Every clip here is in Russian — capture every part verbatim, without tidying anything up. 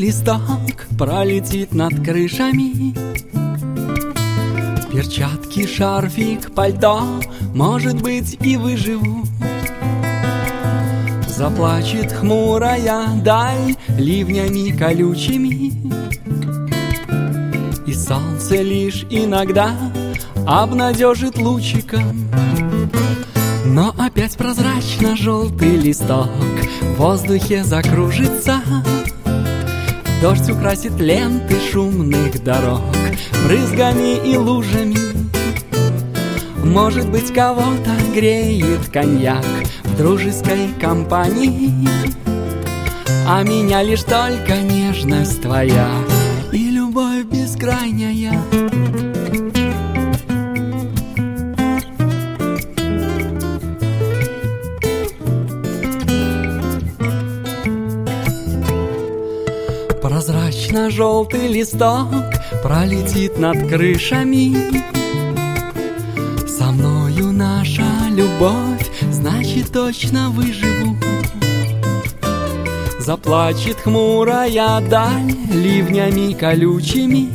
листок пролетит над крышами. Перчатки, шарфик, пальто, может быть, и выживу. Заплачет хмурая даль ливнями колючими, и солнце лишь иногда обнадежит лучиком. Но опять прозрачно-желтый листок в воздухе закружится. Дождь украсит ленты шумных дорог брызгами и лужами. Может быть, кого-то греет коньяк в дружеской компании, а меня лишь только нежность твоя и любовь бескрайняя. Прозрачно-желтый листок пролетит над крышами. Со мною наша любовь, значит, точно выживу. Заплачет хмурая даль ливнями колючими,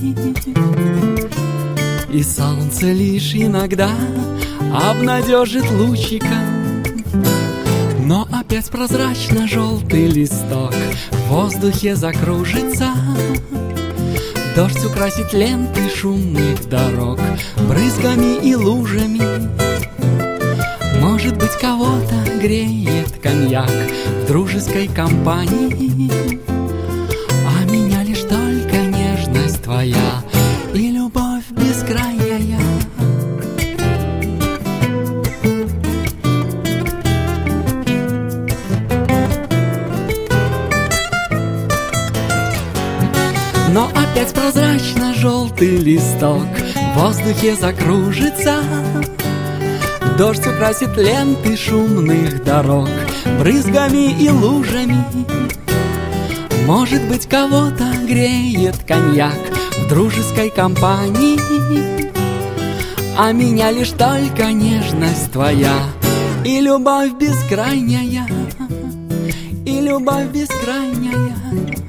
и солнце лишь иногда обнадежит лучиком. Но опять прозрачно-желтый листок в воздухе закружится. Дождь украсит ленты шумных дорог брызгами и лужами. Может быть, кого-то греет коньяк в дружеской компании, а меня лишь только нежность твоя и любовь бескрайняя. Но опять прозрачно-желтый листок в воздухе закружится. Дождь украсит ленты шумных дорог брызгами и лужами. Может быть, кого-то греет коньяк в дружеской компании, а меня лишь только нежность твоя и любовь бескрайняя, и любовь бескрайняя.